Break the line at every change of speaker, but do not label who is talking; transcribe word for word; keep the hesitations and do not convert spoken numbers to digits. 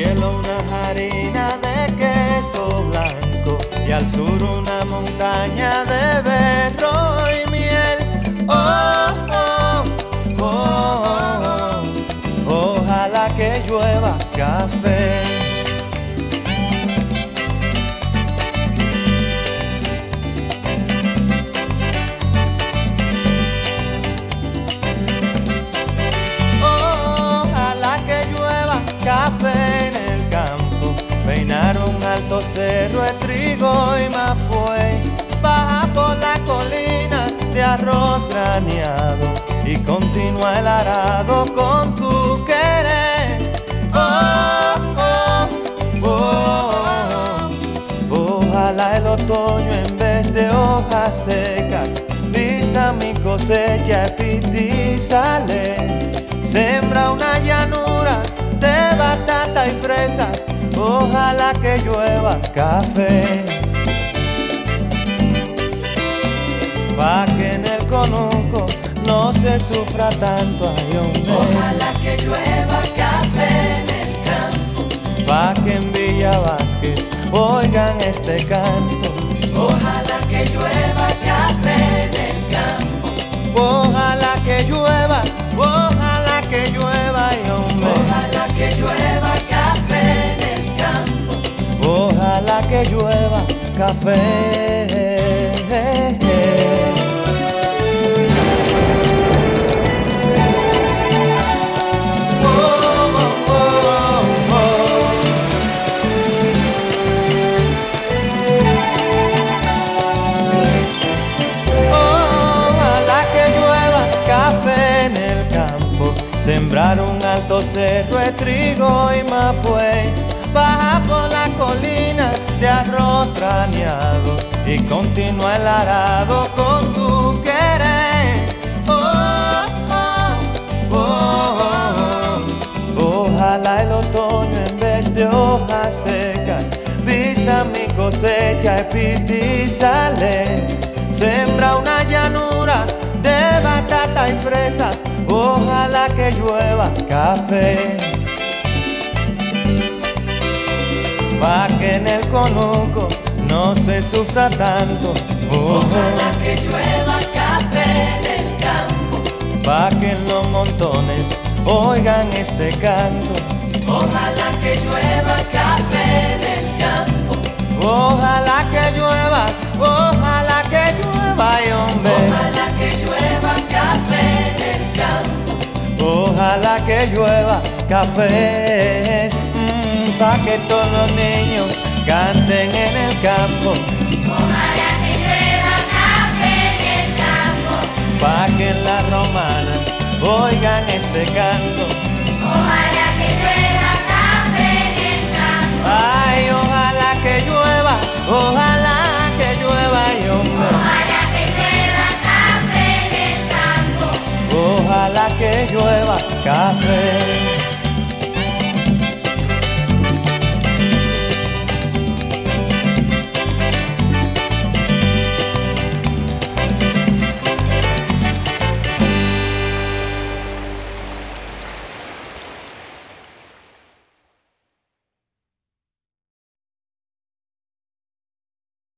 cielo una harina de queso blanco y al sur una montaña de berro y miel. Oh, oh, oh, oh, ojalá que llueva café. Café en el campo, peinar un alto cerro de trigo y mapuey, baja por la colina de arroz graneado y continúa el arado con tu querer. Oh, oh, oh, oh, ojalá el otoño en vez de hojas secas vista mi cosecha epitizale. Sembra una llanura de batata y fresas, ojalá que llueva café. Pa' que en el conuco no se sufra tanto, ay hombre.
Ojalá que llueva café en el campo.
Pa' que en Villa Vázquez oigan este canto.
Ojalá que llueva café en el campo.
Ojalá que llueva, ojalá que llueva, ay hombre.
Ojalá que llueva café en el campo.
Ojalá que llueva café. Sembrar un alto cerro de trigo y mapuey, baja por la colina de arroz graneado y continúa el arado con tu querer. Oh, oh, oh, oh, ojalá el otoño en vez de hojas secas vista mi cosecha epitizale. Sembra una llanura de batata y fresas, ojalá que llueva café. Pa' que en el conuco no se sufra tanto. Oh,
ojalá que llueva café en el campo.
Pa' que en los montones oigan este canto.
Ojalá que llueva café en el campo.
Ojalá que llueva, ojalá que llueva, ay hombre.
Ojalá que llueva café en el campo.
Ojalá que llueva café, mmm, pa' que todos los niños canten en el campo.
Ojalá que llueva café en el campo.
Pa' que en la romana oigan este canto.
Ojalá que llueva café en el campo.
Ay, ojalá que llueva, ojalá que llueva, ay hombre.
Ojalá que llueva café en el campo.
Ojalá que llueva café.